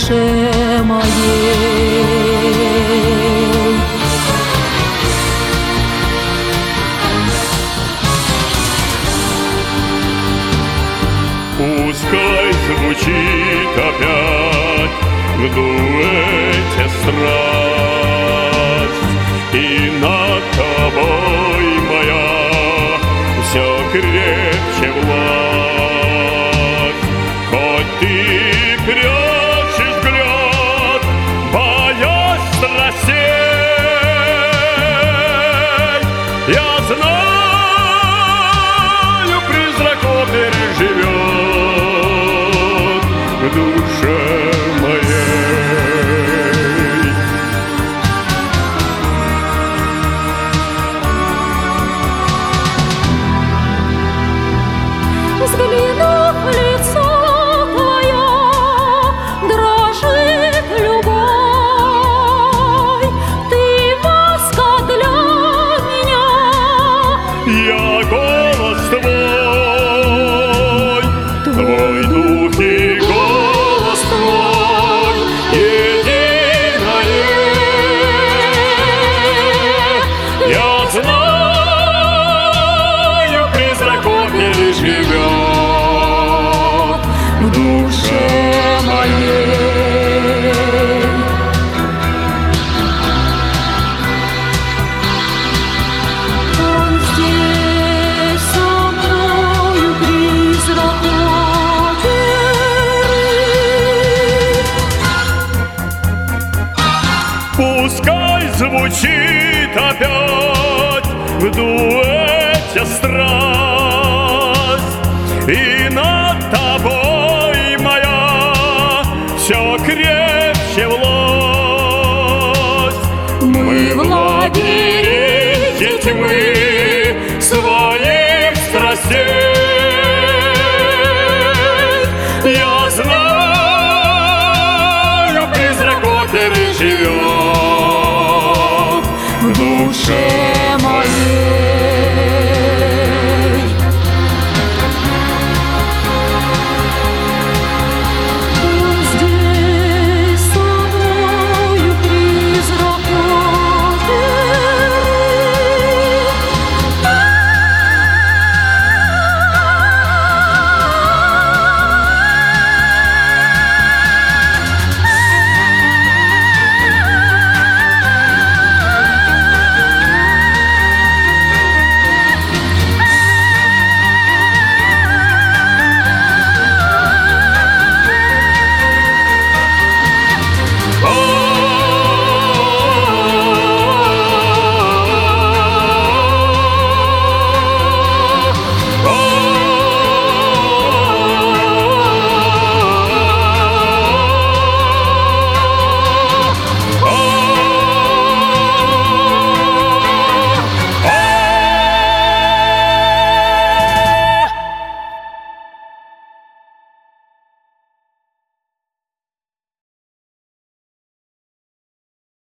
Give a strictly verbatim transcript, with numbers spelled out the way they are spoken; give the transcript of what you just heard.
душе моей. Пускай звучит опять в дуэте страсть, и над тобой моя все крепче власть. Хоть ты прячешь взгляд, боясь страстей, я знаю, призрак оперы живет в душе моей. Взглянув в лицо твое, дрожит любовь. Ты маска для меня, Я голос твой, твой дух и голос твой единое. Я знаю, призрак оперы живет в душе моей. Он здесь со мною, призрак оперы. Пускай звучит опять в дуэте страсть, и над тобой моя все крепче власть. Мы в лагере тьмы своих страстей. Я знаю, призрак оперы живет в душе